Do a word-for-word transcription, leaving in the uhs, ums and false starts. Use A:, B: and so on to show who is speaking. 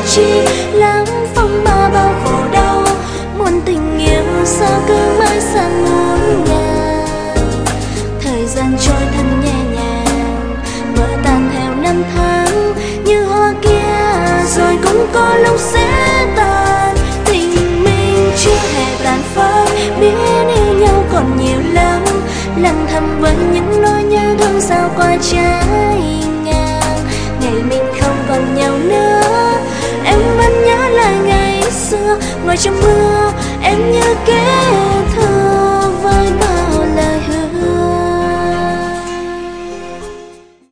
A: chi lãng phong ba bao khổ đau, muôn tình yêu sao cứ mãi xa ngổn ngang. Thời gian trôi thật nhẹ nhàng, vỡ tan theo năm tháng như hoa kia rồi cũng có lúc sẽ tàn. Tình mình chưa hề tàn phai, biết yêu nhau còn nhiều lắm, lặng thầm với những nỗi nhớ thương sao qua trái ngang. Ngày mình không còn nhau nữa, em vẫn nhớ lại ngày xưa ngồi trong mưa em như kêu